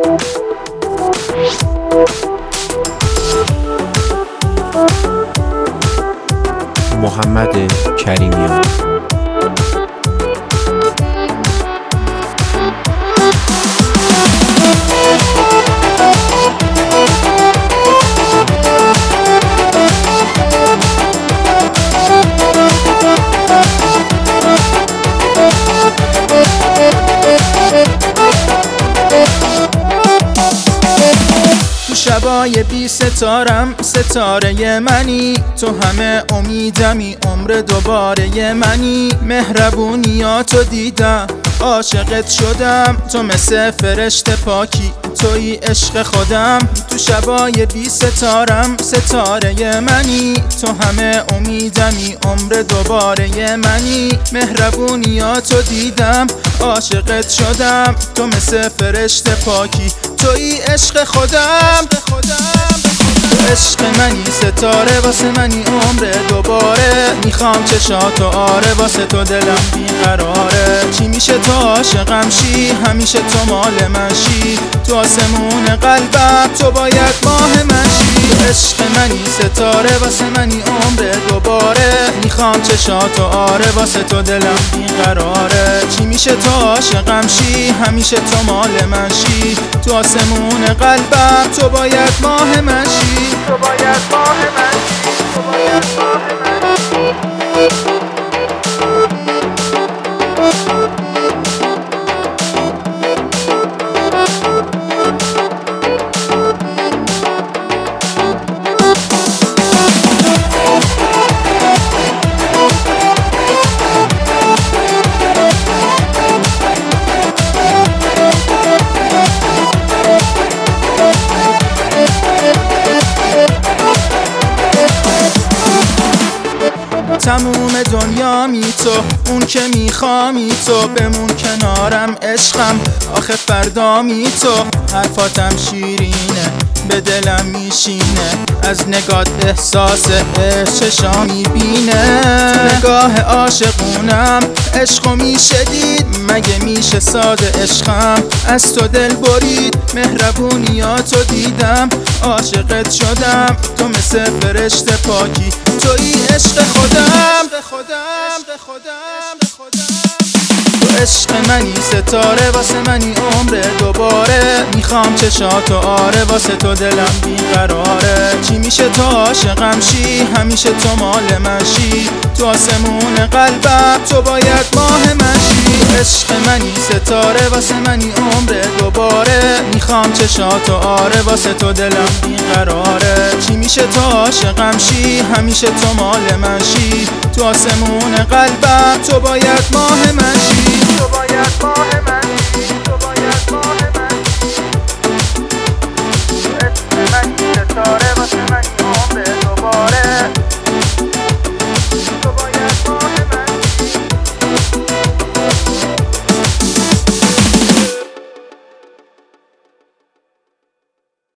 محمد کریمیان. شبای بی ستارم ستاره منی، تو همه امیدمی عمر دوباره منی. مهربونیاتو دیدم عاشقت شدم، تو مثل فرشته پاکی توی عشق خودم. تو شبای بی ستارم ستاره منی، تو همه امیدمی عمر دوباره منی. مهربونیاتو دیدم عاشقت شدم، تو مثل فرشته پاکی توی عشق خودم. تو عشق منی ستاره واسه منی عمر دوباره، میخوام چشاتو آره واسه تو دلم بیقراره. چی میشه تو عاشقم شی، همیشه تو مال من شی، تو آسمون قلبم تو باید ماه من شی. تو عشق منی ستاره واسه منی عمر دوباره، میخوام چشاتو آره واسه تو دلم بیقراره. چی میشه تو عاشقم شی، همیشه تو مال من شی، تو آسمون قلبم تو باید ماه من شی، تو باید ماه من شی، تو باید ماه من شی. تموم دنیامی تو، اون که میخوامی تو، بمون کنارم عشقم آخه فردامی تو. حرفاتم شیرینه به دلم میشینه، از نگات احساس عشقا میبینه. نگاه عاشقونم عشقو میشه دید، مگه میشه ساده عشقم از تو دل برید. مهربونیاتو دیدم عاشقت شدم، تو مثل فرشته پاکی توی عشق خودم. تو عشق منی ستاره واسه منی عمر دوباره، میخوام چشاتو آره واسه تو دلم بیقراره. چی میشه تو عاشقم شی، همیشه تو مال من شی، تو آسمون قلبم تو باید ماه من شی. تو عشق منی ستاره واسه منی عمر دوباره، میخوام چشاتو آره واسه تو دلم بیقراره. چی میشه تو عاشقم شی، همیشه تو مال من شی، تو آسمون قلبم تو باید ماه من شی، تو باید ماه